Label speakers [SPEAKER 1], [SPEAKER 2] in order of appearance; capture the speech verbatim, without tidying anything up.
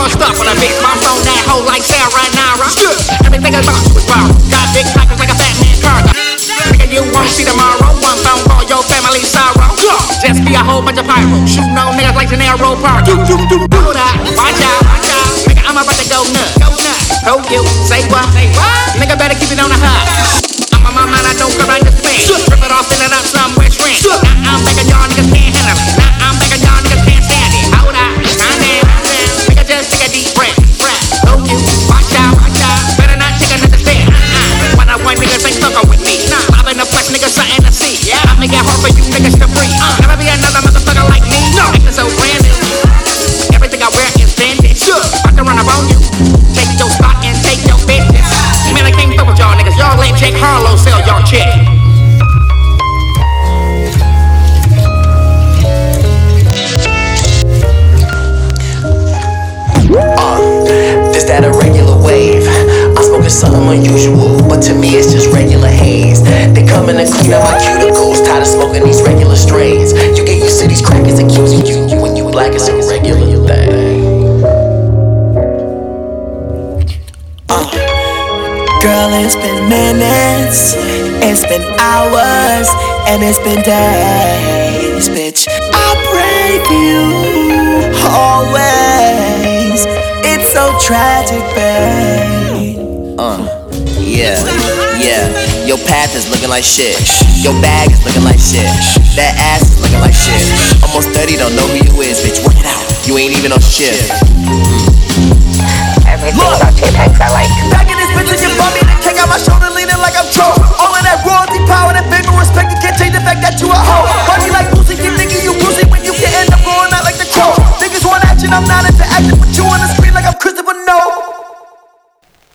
[SPEAKER 1] raw stuff on a bitch. Mom's on that hoe like Sarah Nara. Everything about you is wild. Got big pockets like a fat man cargo. Nigga, you won't see tomorrow. One phone call, your family sorrow. Just be a whole bunch of pyro. Shooting on niggas like Gennaro Park. Hold up, watch out, watch out. Nigga, I'm about to go nuts. Go nuts. Told you, say what? Say what? Nigga, better keep it on the hub. I'm on my mind, I don't correct the thing. Rip it off, fill it up somewhere strange. Now I'm begging y'all niggas can't handle it. Now I'm begging y'all niggas can't stand it. Hold up, calm down, nigga, just take a deep breath. Told you, watch out, watch out. Better not take another step. When I want niggas ain't fucking with me. Bobbing the flex, niggas something to see. I make it hard for you niggas to breathe. Never be another motherfucker like me. Acting so brand new. Everything I wear is vintage. About to run up on you. Take your spot and take your business. Man, I can't fuck with y'all niggas. Y'all let Jake Harlow sell y'all chick.
[SPEAKER 2] Uh, this that a regular wave. I'm smoking something unusual, but to me it's just regular haze. They coming to clean up my cuticles, tired of smoking these regular strains. You get used to these crackers accusing you when you black is a regular thing. Uh.
[SPEAKER 3] Girl, it's been minutes, it's been hours, and it's been days, bitch. I pray for you always. It's so tragic, babe.
[SPEAKER 2] Uh, yeah, yeah. Your path is looking like shit. Your bag is looking like shit. That ass is looking like shit. Almost thirty, don't know who you is, bitch. Work it out. You ain't even on shift.
[SPEAKER 1] Everything about J-Pegs I like.
[SPEAKER 3] Back in this bitch and you bump me, then kick out my shoulder, leaning like I'm Joe. All of that royalty power, that fame and respect, you can't change the fact that you a hoe. Funny like Boosie, keep thinking you Boosie when you can end up going out like the crow. Niggas want action, I'm not a